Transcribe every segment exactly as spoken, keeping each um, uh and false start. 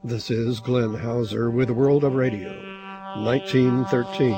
This is Glenn Hauser with World of Radio, nineteen thirteen.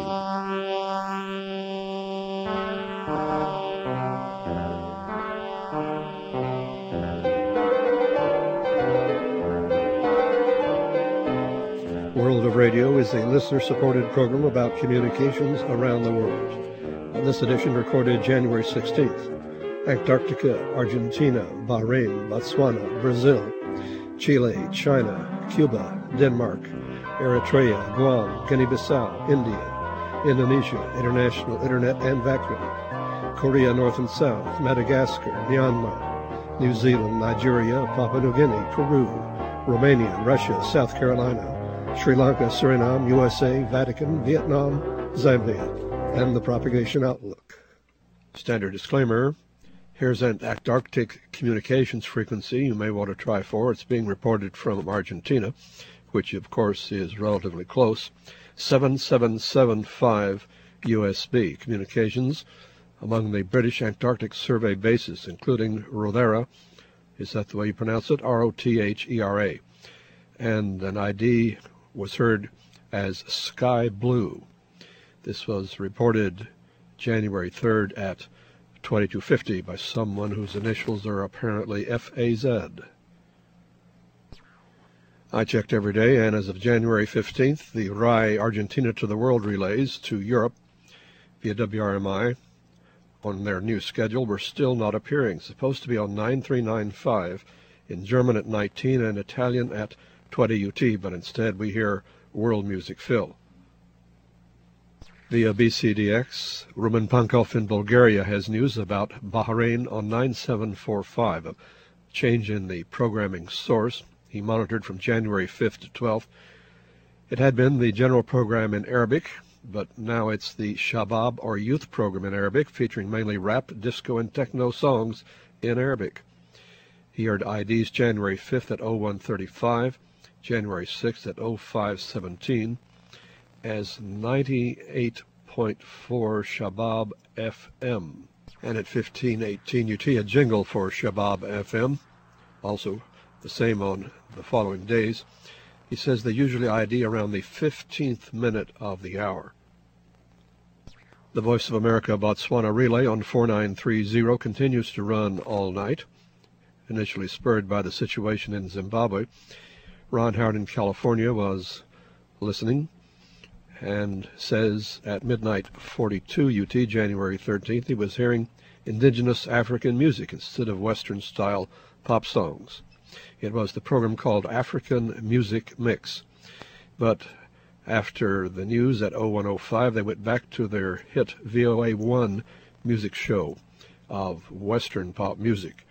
World of Radio is a listener-supported program about communications around the world. This edition recorded January sixteenth. Antarctica, Argentina, Bahrain, Botswana, Brazil, Chile, China, Cuba, Denmark, Eritrea, Guam, Guinea-Bissau, India, Indonesia, International Internet and Vacuum, Korea North and South, Madagascar, Myanmar, New Zealand, Nigeria, Papua New Guinea, Peru, Romania, Russia, South Carolina, Sri Lanka, Suriname, U S A, Vatican, Vietnam, Zambia, and the Propagation Outlook. Standard disclaimer. Here's an Antarctic communications frequency you may want to try for. It's being reported from Argentina, which of course is relatively close. seven seven seven five U S B communications among the British Antarctic Survey bases, including Rothera. Is that the way you pronounce it? R O T H E R A. And an I D was heard as Sky Blue. This was reported January third at twenty-two fifty by someone whose initials are apparently F A Z. I checked every day, and as of January fifteenth, the R I Argentina to the World relays to Europe via W R M I on their new schedule were still not appearing. Supposed to be on nine three nine five, in German at nineteen and Italian at twenty U T, but instead we hear World Music Phil. Via B C D X, Roman Pankov in Bulgaria has news about Bahrain on nine seven four five, a change in the programming source. He monitored from January fifth to twelfth. It had been the general program in Arabic, but now it's the Shabab or youth program in Arabic, featuring mainly rap, disco, and techno songs in Arabic. He heard I Ds January fifth at oh one thirty-five, January sixth at oh five seventeen, as ninety-eight point four Shabab F M, and at fifteen eighteen U T a jingle for Shabab F M, also the same on the following days. He says they usually I D around the fifteenth minute of the hour. The Voice of America Botswana relay on four nine three zero continues to run all night, initially spurred by the situation in Zimbabwe. Ron Howard in California was listening and says at midnight forty-two U T, January thirteenth, he was hearing indigenous African music instead of Western-style pop songs. It was the program called African Music Mix. But after the news at oh one oh five, they went back to their hit V O A one music show of Western pop music.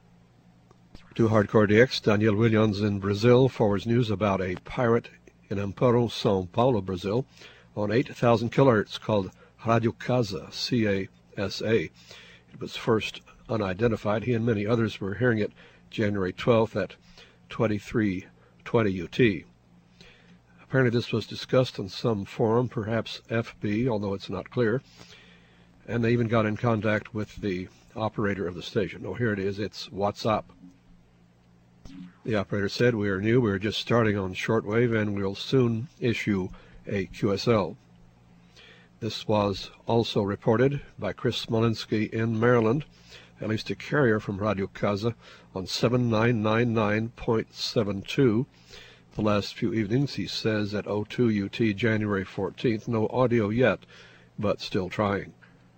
To Hardcore D X, Daniel Williams in Brazil forwards news about a pirate in Amparo, São Paulo, Brazil, on eight thousand kilohertz called Radio Casa, C A S A. It was first unidentified. He and many others were hearing it January twelfth at twenty-three twenty U T. Apparently this was discussed on some forum, perhaps F B, although it's not clear, and they even got in contact with the operator of the station. Oh, here it is. It's WhatsApp. The operator said, "We are new, we are just starting on shortwave, and we'll soon issue a Q S L." This was also reported by Chris Smolinski in Maryland, at least a carrier from Radio Casa, on seven nine nine nine point seven two. The last few evenings, he says, at oh two U T, January fourteenth. No audio yet, but still trying.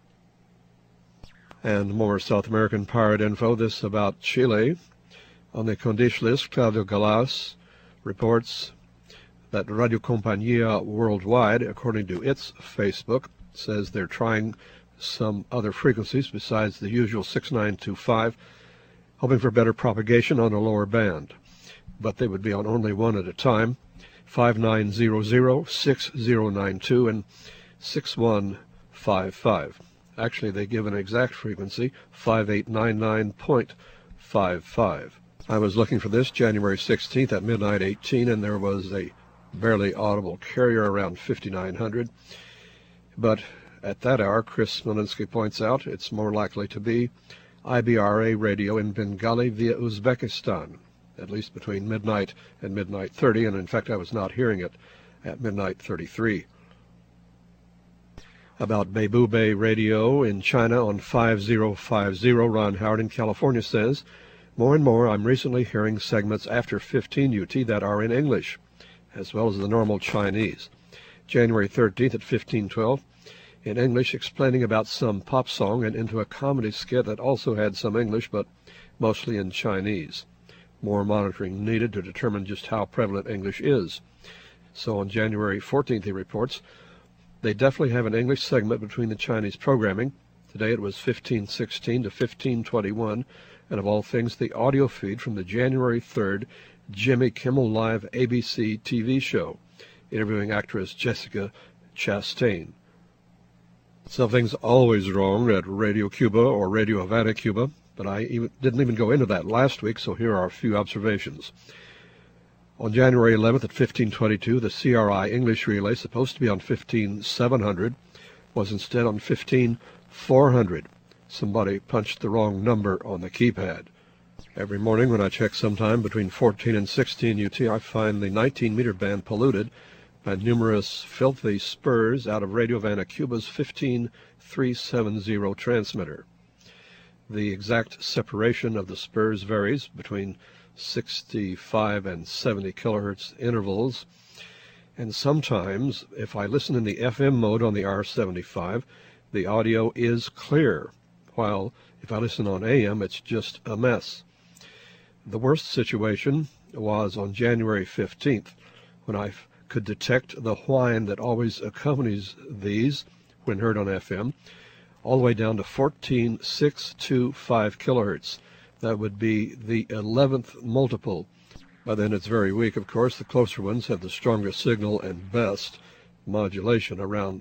And more South American pirate info, this about Chile. On the Condish list, Claudio Galas reports that Radio Compañía Worldwide, according to its Facebook, says they're trying some other frequencies besides the usual six nine two five, hoping for better propagation on a lower band. But they would be on only one at a time, five nine zero zero, six zero nine two, and six one five five. Actually, they give an exact frequency, five eight nine nine point five five. I was looking for this January sixteenth at midnight eighteen, and there was a barely audible carrier around fifty-nine hundred. But at that hour, Chris Smolinski points out, it's more likely to be I B R A radio in Bengali via Uzbekistan. at least between midnight and midnight thirty, and in fact I was not hearing it at midnight thirty-three. About Beibu Bay Radio in China on five zero five zero, Ron Howard in California says, more and more I'm recently hearing segments after fifteen U T that are in English, as well as the normal Chinese. January thirteenth at fifteen twelve, in English, explaining about some pop song and into a comedy skit that also had some English, but mostly in Chinese. More monitoring needed to determine just how prevalent English is. So on January fourteenth, he reports, they definitely have an English segment between the Chinese programming. Today it was fifteen sixteen to fifteen twenty-one, and of all things, the audio feed from the January third Jimmy Kimmel Live A B C T V show, interviewing actress Jessica Chastain. Something's always wrong at Radio Cuba or Radio Havana, Cuba, but I even, didn't even go into that last week, so here are a few observations. On January eleventh at fifteen twenty-two, the C R I English relay, supposed to be on fifteen seven hundred, was instead on fifteen four hundred. Somebody punched the wrong number on the keypad. Every morning when I check sometime between fourteen and sixteen U T, I find the nineteen meter band polluted by numerous filthy spurs out of Radio Havana, Cuba's fifteen three seventy transmitter. The exact separation of the spurs varies between sixty-five and seventy kilohertz intervals, and sometimes, if I listen in the F M mode on the R seventy-five, the audio is clear, while if I listen on A M, it's just a mess. The worst situation was on January fifteenth, when I could detect the whine that always accompanies these when heard on F M, all the way down to fourteen six twenty-five kilohertz. That would be the eleventh multiple. By then it's very weak, of course. The closer ones have the strongest signal and best modulation, around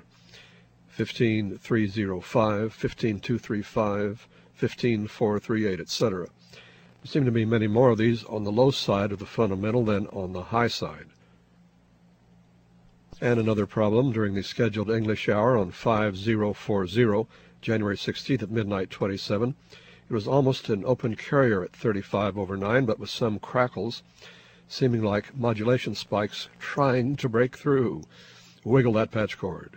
fifteen three oh five, fifteen two thirty-five, fifteen four thirty-eight, et cetera. There seem to be many more of these on the low side of the fundamental than on the high side. And another problem during the scheduled English hour on five zero four zero, January sixteenth at midnight twenty-seven. It was almost an open carrier at thirty-five over nine, but with some crackles, seeming like modulation spikes trying to break through. Wiggle that patch cord.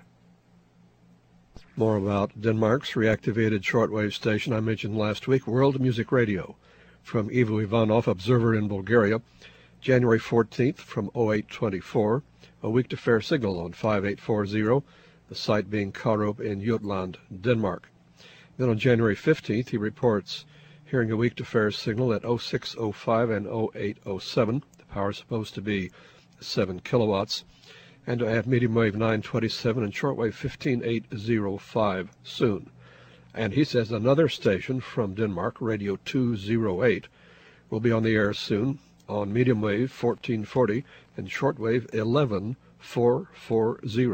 More about Denmark's reactivated shortwave station I mentioned last week, World Music Radio, from Ivo Ivanov, observer in Bulgaria, January fourteenth from oh eight twenty-four, a week to fair signal on five eight four zero, the site being Karup in Jutland, Denmark. Then on January fifteenth, he reports hearing a week to fair signal at oh six oh five and oh eight oh seven. The power is supposed to be seven kilowatts, and to add medium wave nine twenty-seven and shortwave fifteen eight oh five soon. And he says another station from Denmark, Radio two oh eight, will be on the air soon on medium wave fourteen forty and shortwave eleven four forty.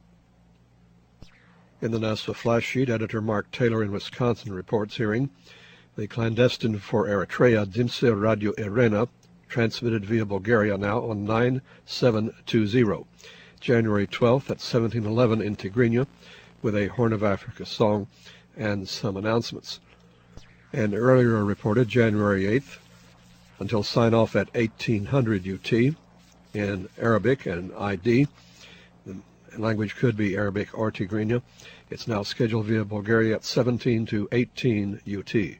In the NASA flash sheet, editor Mark Taylor in Wisconsin reports hearing the clandestine for Eritrea Dimse Radio Irena, transmitted via Bulgaria now on nine seven two zero, January twelfth at seventeen eleven in Tigrinya, with a Horn of Africa song and some announcements. And earlier reported January eighth until sign-off at eighteen hundred U T in Arabic and I D. The language could be Arabic or Tigrinya. It's now scheduled via Bulgaria at seventeen to eighteen U T.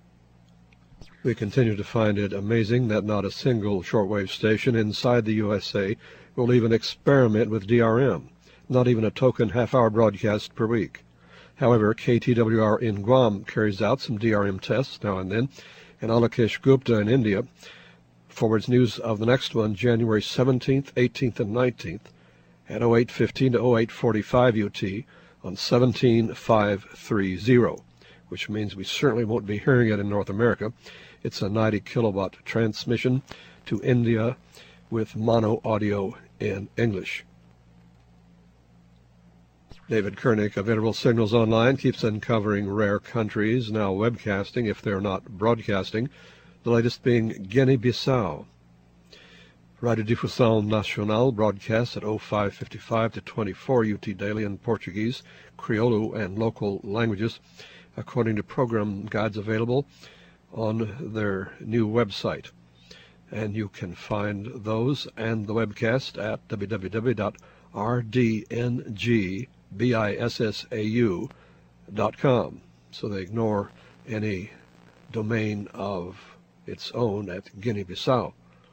We continue to find it amazing that not a single shortwave station inside the U S A will even experiment with D R M, not even a token half-hour broadcast per week. However, K T W R in Guam carries out some D R M tests now and then, and Alakesh Gupta in India forwards news of the next one, January seventeenth, eighteenth, and nineteenth, at oh eight fifteen to oh eight forty-five U T on seventeen five thirty, which means we certainly won't be hearing it in North America. It's a ninety kilowatt transmission to India with mono audio in English. David Koenig of Interval Signals Online keeps uncovering rare countries now webcasting if they're not broadcasting, the latest being Guinea-Bissau. Radiodifusão Nacional broadcasts at oh five fifty-five to twenty-four U T daily in Portuguese, Crioulo, and local languages, according to program guides available on their new website. and you can find those and the webcast at w w w dot r d n g bissau dot com. So they ignore any domain of its own at Guinea-Bissau.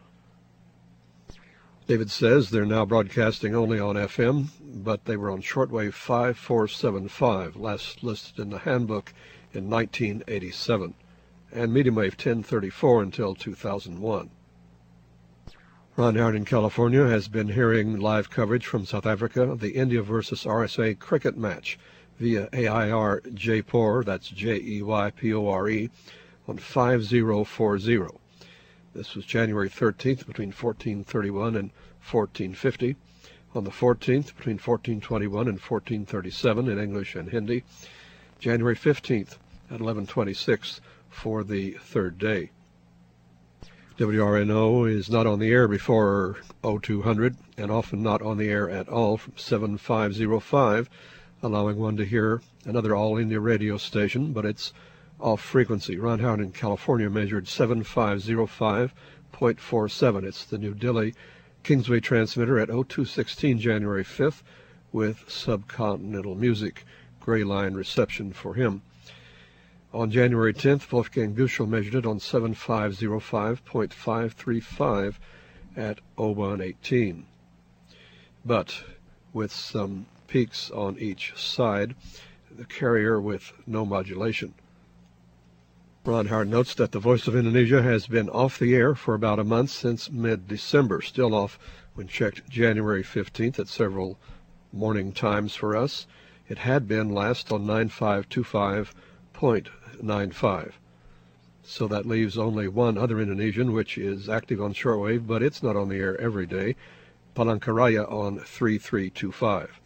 David says they're now broadcasting only on F M, but they were on shortwave five four seven five, last listed in the handbook in nineteen eighty-seven, and medium wave ten thirty-four until two thousand one. Ron Howard in California has been hearing live coverage from South Africa of the India versus R S A cricket match via A I R Jaipur, that's J E Y P O R E, on five zero four zero. This was January thirteenth between fourteen thirty-one and fourteen fifty. On the fourteenth between fourteen twenty-one and fourteen thirty-seven in English and Hindi. January fifteenth at eleven twenty-six for the third day. W R N O is not on the air before oh two hundred and often not on the air at all from seven five oh five, allowing one to hear another all-India radio station, but it's off frequency. Ron Howard in California measured seven five oh five point four seven. It's the New Delhi Kingsway transmitter at oh two sixteen January fifth with subcontinental music. Gray line reception for him. On January tenth, Wolfgang Büchel measured it on seven five oh five point five three five at oh one eighteen. But with some peaks on each side, the carrier with no modulation. Ron Howard notes that the Voice of Indonesia has been off the air for about a month since mid-December, still off when checked January fifteenth at several morning times for us. It had been last on nine five two five point nine five. So that leaves only one other Indonesian, which is active on shortwave, but it's not on the air every day, Palangkaraya on three three two five.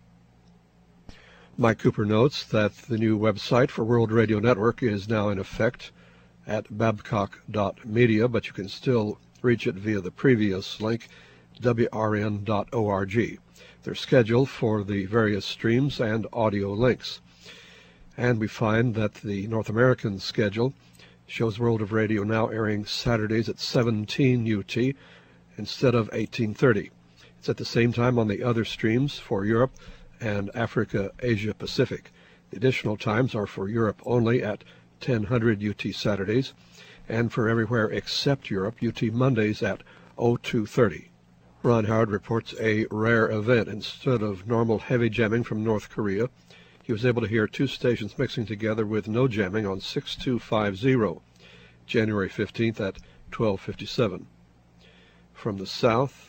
Mike Cooper notes that the new website for World Radio Network is now in effect at babcock dot media, but you can still reach it via the previous link, w r n dot org. They're scheduled for the various streams and audio links. And we find that the North American schedule shows World of Radio now airing Saturdays at seventeen U T instead of eighteen thirty. It's at the same time on the other streams for Europe and Africa, Asia Pacific. The additional times are for Europe only at ten hundred U T Saturdays, and for everywhere except Europe, U T Mondays at oh two thirty. Ron Howard reports a rare event. Instead of normal heavy jamming from North Korea, he was able to hear two stations mixing together with no jamming on six two five zero, January fifteenth at twelve fifty-seven. From the south,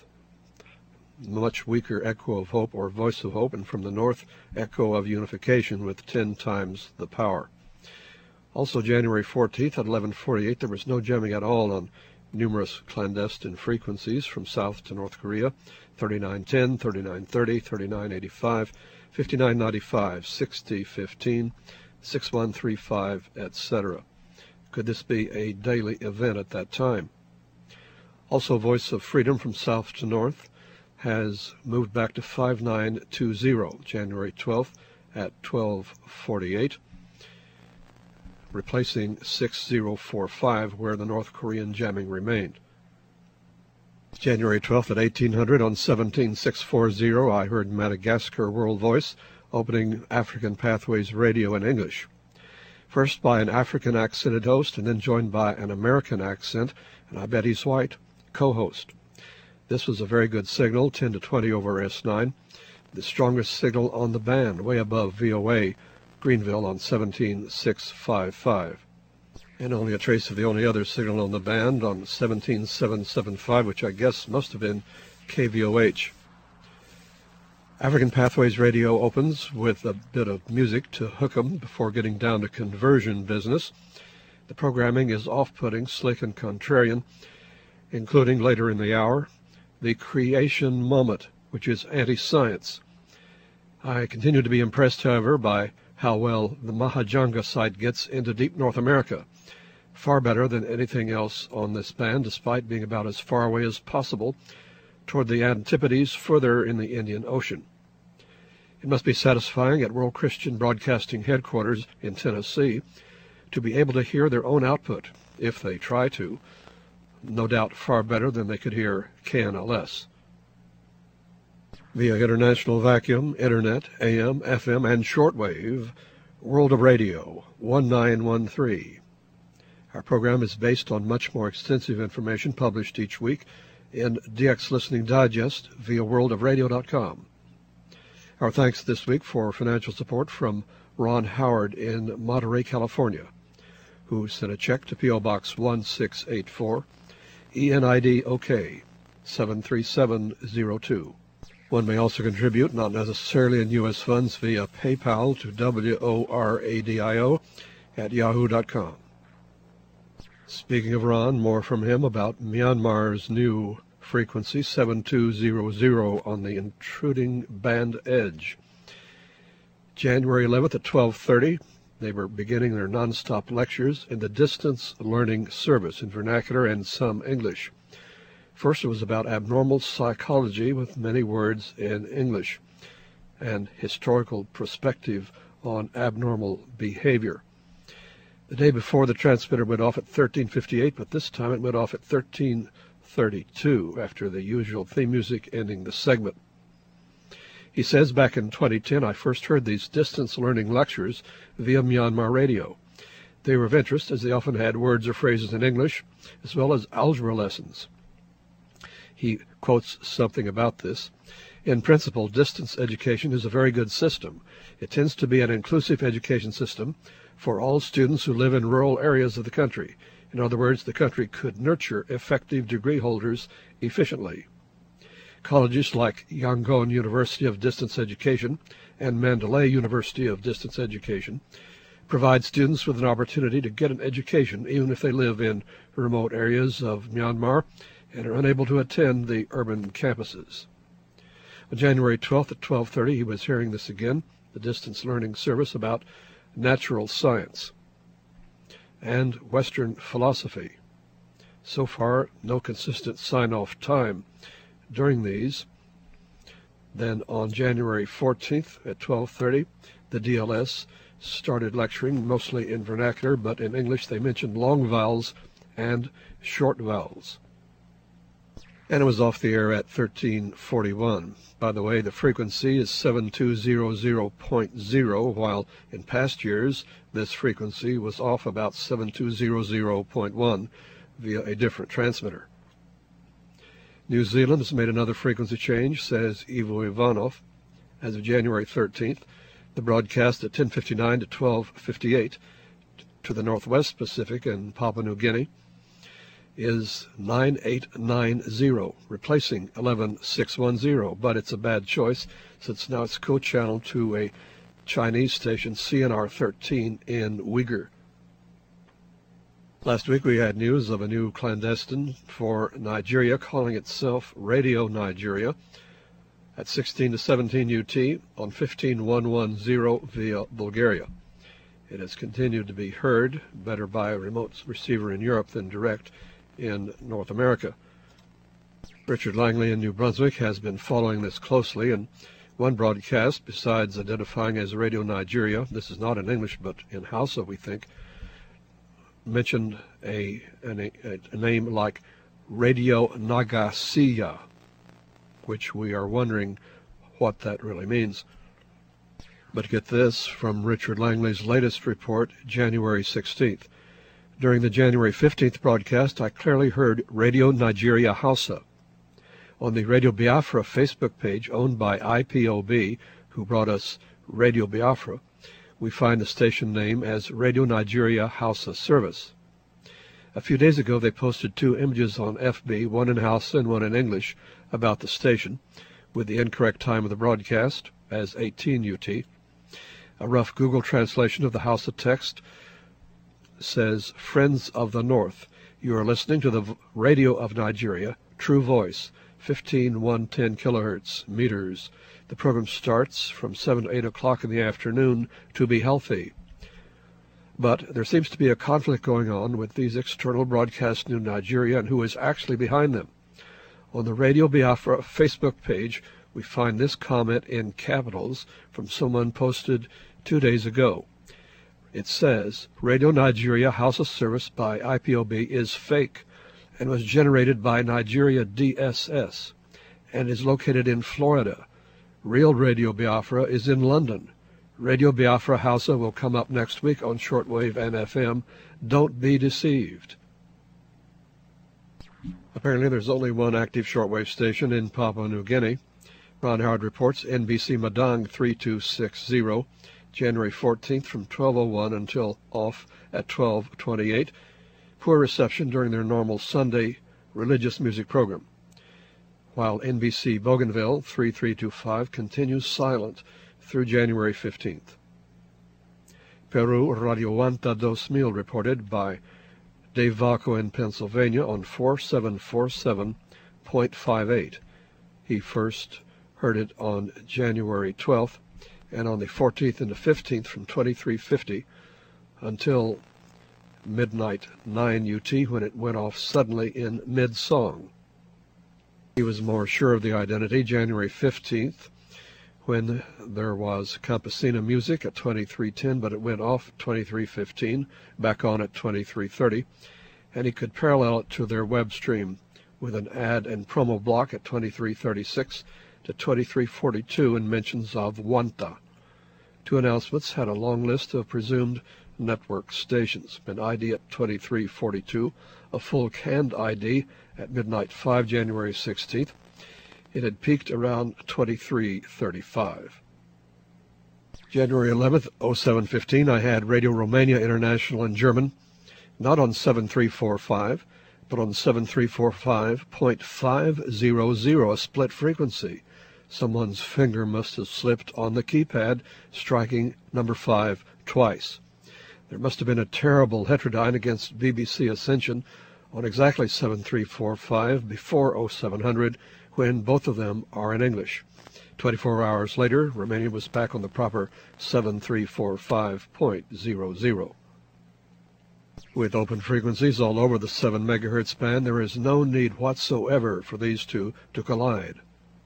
much weaker Echo of Hope or Voice of Hope, and from the north, Echo of Unification with ten times the power. Also January fourteenth at eleven forty-eight, there was no jamming at all on numerous clandestine frequencies from south to North Korea, thirty-nine ten, thirty-nine thirty, thirty-nine eighty-five, fifty-nine ninety-five, sixty fifteen, sixty-one thirty-five, et cetera. Could this be a daily event at that time? Also, Voice of Freedom from south to north has moved back to five nine two zero, January twelfth at twelve forty-eight, replacing six zero four five, where the North Korean jamming remained. January twelfth at eighteen hundred on seventeen six forty, I heard Madagascar World Voice opening African Pathways Radio in English. First by an African accented host, and then joined by an American accent, and I bet he's white, co-host. This was a very good signal, ten to twenty over S nine, the strongest signal on the band, way above V O A Greenville on seventeen six fifty-five. And only a trace of the only other signal on the band on seventeen seven seventy-five, which I guess must have been K V O H. African Pathways Radio opens with a bit of music to hook 'em before getting down to conversion business. The programming is off-putting, slick, and contrarian, including later in the hour, the creation moment, which is anti-science. I continue to be impressed, however, by how well the Mahajanga site gets into deep North America, far better than anything else on this band, despite being about as far away as possible toward the Antipodes, further in the Indian Ocean. It must be satisfying at World Christian Broadcasting Headquarters in Tennessee to be able to hear their own output, if they try to, no doubt far better than they could hear K N L S. Via international vacuum, internet, A M, F M, and shortwave, World of Radio, nineteen thirteen. Our program is based on much more extensive information published each week in D X Listening Digest via world of radio dot com. Our thanks this week for financial support from Ron Howard in Monterey, California, who sent a check to P O. Box one six eight four, E N I D OK, seven three seven zero two. One may also contribute, not necessarily in U S funds, via PayPal to W O R A D I O at yahoo dot com. Speaking of Ron, more from him about Myanmar's new frequency seven two zero zero on the intruding band edge. January eleventh at twelve thirty, they were beginning their non-stop lectures in the Distance Learning Service in vernacular and some English. First, it was about abnormal psychology with many words in English and historical perspective on abnormal behavior. The day before, the transmitter went off at thirteen fifty-eight, but this time it went off at thirteen thirty-two after the usual theme music ending the segment. He says, back in twenty ten, I first heard these distance learning lectures via Myanmar radio. They were of interest as they often had words or phrases in English, as well as algebra lessons. He quotes something about this. In principle, distance education is a very good system. It tends to be an inclusive education system for all students who live in rural areas of the country. In other words, the country could nurture effective degree holders efficiently. Colleges like Yangon University of Distance Education and Mandalay University of Distance Education provide students with an opportunity to get an education even if they live in remote areas of Myanmar and are unable to attend the urban campuses. On January twelfth at twelve thirty, he was hearing this again, the distance learning service about natural science and Western philosophy. So far, no consistent sign-off time during these. Then on January fourteenth at twelve thirty, the D L S started lecturing, mostly in vernacular, but in English they mentioned long vowels and short vowels. And it was off the air at thirteen forty-one. By the way, the frequency is seven two zero zero point zero, while in past years this frequency was off about seven two zero zero point one via a different transmitter. New Zealand has made another frequency change, says Ivo Ivanov. As of January thirteenth, the broadcast at ten fifty-nine to twelve fifty-eight to the Northwest Pacific and Papua New Guinea is nine eight nine zero, replacing eleven six one zero, but it's a bad choice since now it's co-channeled to a Chinese station, C N R thirteen, in Uyghur. Last week we had news of a new clandestine for Nigeria calling itself Radio Nigeria at sixteen to seventeen U T on fifteen one ten via Bulgaria. It has continued to be heard better by a remote receiver in Europe than direct in North America. Richard Langley in New Brunswick has been following this closely, and one broadcast, besides identifying as Radio Nigeria, this is not in English but in Hausa, we think, mentioned a, a, a name like Radio Nagasiya, which we are wondering what that really means. But get this from Richard Langley's latest report, January sixteenth. During the January fifteenth broadcast, I clearly heard Radio Nigeria Hausa. On the Radio Biafra Facebook page, owned by I P O B, who brought us Radio Biafra, we find the station name as Radio Nigeria Hausa Service. A few days ago, they posted two images on F B, one in Hausa and one in English, about the station, with the incorrect time of the broadcast as eighteen U T. A rough Google translation of the Hausa text says, Friends of the North, you are listening to the Radio of Nigeria, True Voice, fifteen one ten kilohertz meters. The program starts from seven to eight o'clock in the afternoon to be healthy. But there seems to be a conflict going on with these external broadcasts in Nigeria and who is actually behind them. On the Radio Biafra Facebook page, we find this comment in capitals from someone posted two days ago. It says, Radio Nigeria Hausa Service by I P O B is fake, and was generated by Nigeria D S S and is located in Florida. Real Radio Biafra is in London. Radio Biafra Hausa will come up next week on shortwave and F M. Don't be deceived. Apparently there's only one active shortwave station in Papua New Guinea. Ron Howard reports N B C Madang three two six zero, January fourteenth from twelve oh one until off at twelve twenty-eight. Poor reception during their normal Sunday religious music program. While N B C Bougainville three three two five continues silent through January fifteenth. Peru Radio Wanta dos Mil reported by Dave Vaco in Pennsylvania on four seven four seven point five eight. He first heard it on January twelfth and on the fourteenth and the fifteenth from twenty-three fifty until midnight nine U T when it went off suddenly in mid-song. He was more sure of the identity January fifteenth when there was Campesina music at twenty-three ten, but it went off at twenty-three fifteen, back on at twenty-three thirty, and he could parallel it to their web stream with an ad and promo block at twenty-three thirty-six to twenty-three forty-two and mentions of Wanta. Two announcements had a long list of presumed network stations, an I D at twenty-three forty-two, a full canned I D at midnight five January sixteenth. It had peaked around twenty-three thirty-five. January eleventh, oh seven fifteen, I had Radio Romania International in German, not on seven three four five, but on seven three four five point five hundred, a split frequency. Someone's finger must have slipped on the keypad, striking number five twice. There must have been a terrible heterodyne against B B C Ascension on exactly seven three four five before oh seven hundred, when both of them are in English. twenty-four hours later, Romania was back on the proper seven three four five point zero zero. With open frequencies all over the seven megahertz band, there is no need whatsoever for these two to collide.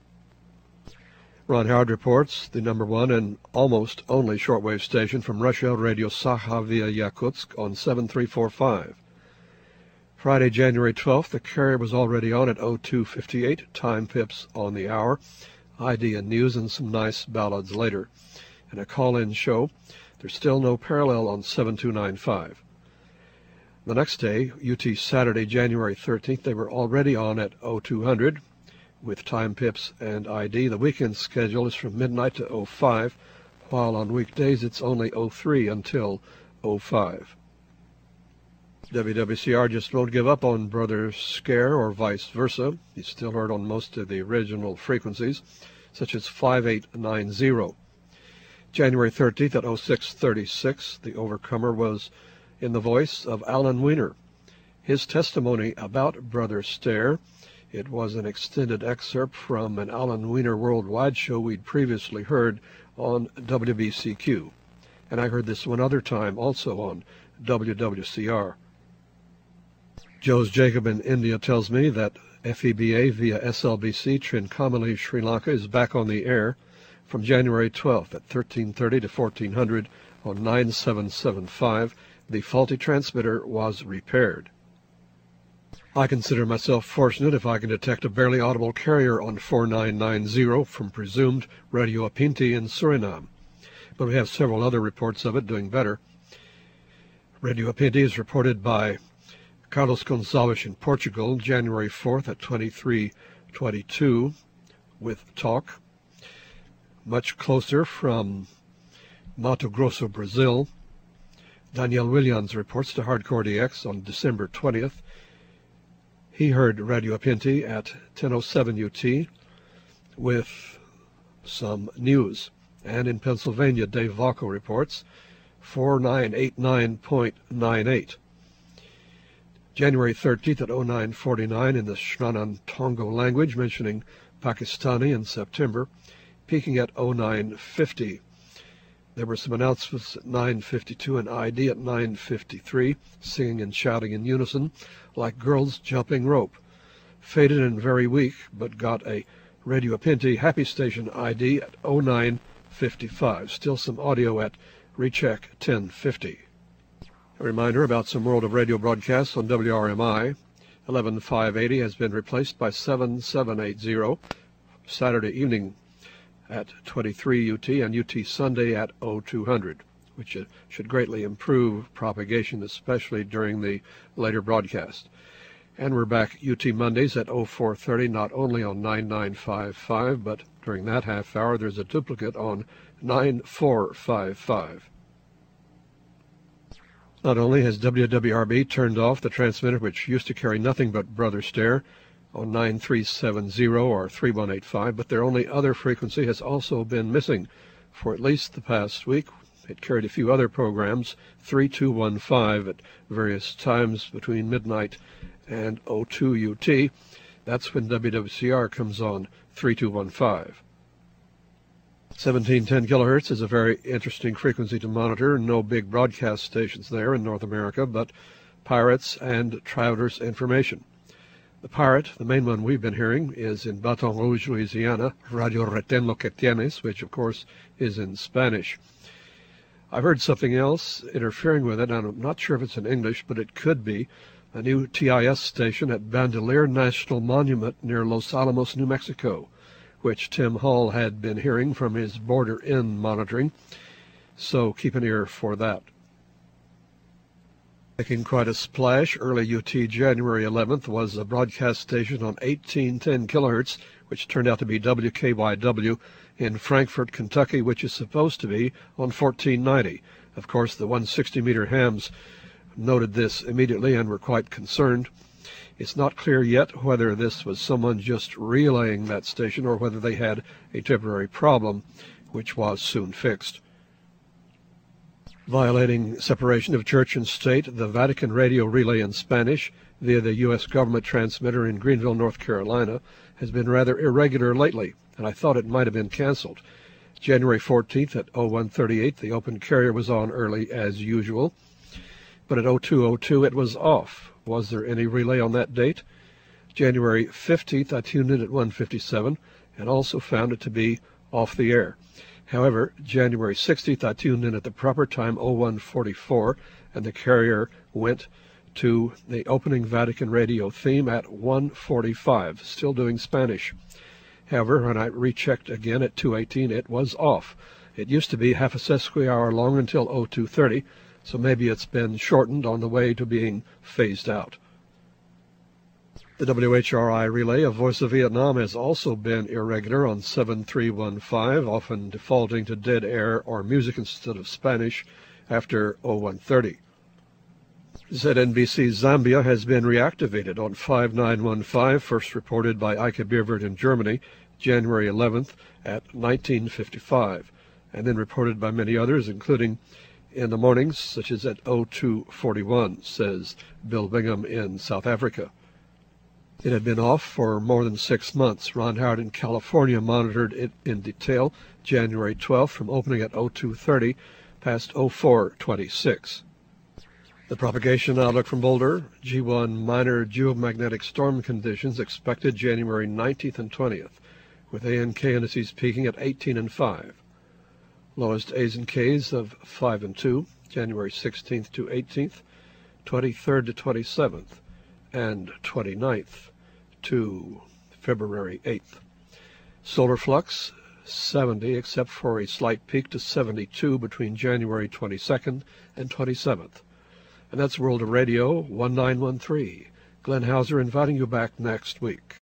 Ron Howard reports the number one and almost only shortwave station from Russia, Radio Sakha via Yakutsk on seven three four five. Friday, January twelfth, the carrier was already on at oh two fifty-eight, time pips on the hour, I D and news and some nice ballads later. And a call-in show, there's still no parallel on seven two nine five. The next day, U T Saturday, January thirteenth, they were already on at oh two hundred with time pips and I D. The weekend schedule is from midnight to oh five, while on weekdays it's only oh three until oh five. W W C R just won't give up on Brother Scare or vice versa. He's still heard on most of the original frequencies, such as five eight nine zero. January thirteenth at oh six thirty-six, the overcomer was in the voice of Alan Weiner. His testimony about Brother Stare, it was an extended excerpt from an Alan Weiner Worldwide show we'd previously heard on W B C Q. And I heard this one other time also on W W C R. Joe's Jacob in India tells me that F E B A via S L B C Trincomalee, Sri Lanka is back on the air from January twelfth at thirteen thirty to fourteen hundred on nine seven seven five. The faulty transmitter was repaired. I consider myself fortunate if I can detect a barely audible carrier on four nine nine zero from presumed Radio Apinti in Suriname, but we have several other reports of it doing better. Radio Apinti is reported by Carlos Gonçalves in Portugal, January fourth at twenty-three twenty-two with talk. Much closer from Mato Grosso, Brazil, Daniel Williams reports to Hardcore D X on December twentieth. He heard Radio Apinti at ten oh seven U T with some news. And in Pennsylvania, Dave Vaco reports four nine eight nine point nine eight. January thirteenth at oh nine forty-nine in the Shranan Tongo language, mentioning Pakistani in September, peaking at oh nine fifty. There were some announcements at nine fifty-two and I D at nine fifty-three, singing and shouting in unison like girls jumping rope. Faded and very weak, but got a Radio Apinti Happy Station I D at oh nine fifty-five. Still some audio at recheck ten fifty. A reminder about some World of Radio broadcasts on W R M I. eleven five eighty has been replaced by seven seven eighty Saturday evening at twenty-three U T and U T Sunday at oh two hundred, which should greatly improve propagation, especially during the later broadcast. And we're back U T Mondays at oh four thirty, not only on nine nine five five, but during that half hour there's a duplicate on nine four five five. Not only has W W R B turned off the transmitter which used to carry nothing but Brother Stare on nine three seven zero or three one eight five, but their only other frequency has also been missing for at least the past week. It carried a few other programs, three two one five at various times between midnight and oh two U T. That's when W W C R comes on, three two one five. seventeen ten kilohertz is a very interesting frequency to monitor. No big broadcast stations there in North America, but Pirates and Travelers Information. The Pirate, the main one we've been hearing, is in Baton Rouge, Louisiana, Radio Retén Lo Que Tienes, which of course is in Spanish. I've heard something else interfering with it, and I'm not sure if it's in English, but it could be a new T I S station at Bandelier National Monument near Los Alamos, New Mexico, which Tim Hall had been hearing from his border-in monitoring, so keep an ear for that. Making quite a splash, early U T January eleventh was a broadcast station on eighteen ten kilohertz, which turned out to be W K Y W in Frankfort, Kentucky, which is supposed to be on fourteen ninety. Of course, the one hundred sixty meter hams noted this immediately and were quite concerned. It's not clear yet whether this was someone just relaying that station or whether they had a temporary problem, which was soon fixed. Violating separation of church and state, the Vatican radio relay in Spanish via the U S government transmitter in Greenville, North Carolina, has been rather irregular lately, and I thought it might have been canceled. January fourteenth at oh one thirty-eight, the open carrier was on early as usual, but at oh two oh two it was off. Was there any relay on that date? January fifteenth, I tuned in at one fifty-seven and also found it to be off the air. However, January sixteenth, I tuned in at the proper time, oh one forty-four, and the carrier went to the opening Vatican radio theme at one forty-five, still doing Spanish. However, when I rechecked again at two eighteen, it was off. It used to be half a sesqui-hour long until oh two thirty, so maybe it's been shortened on the way to being phased out. The W H R I relay of Voice of Vietnam has also been irregular on seven three one five, often defaulting to dead air or music instead of Spanish after oh one thirty. Z N B C Zambia has been reactivated on five nine one five, first reported by Eike Bierwirth in Germany, January eleventh at nineteen fifty-five, and then reported by many others, including in the mornings, such as at oh two forty-one, says Bill Bingham in South Africa. It had been off for more than six months. Ron Howard in California monitored it in detail January twelfth from opening at oh two thirty past oh four twenty-six. The propagation outlook from Boulder, G one minor geomagnetic storm conditions expected January nineteenth and twentieth, with A and K indices peaking at eighteen and five. Lowest A's and K's of five and two, January sixteenth to eighteenth, twenty-third to twenty-seventh, and twenty-ninth to February eighth. Solar flux, seventy, except for a slight peak to seventy-two between January twenty-second and twenty-seventh. And that's World of Radio one nine one three. Glenn Hauser inviting you back next week.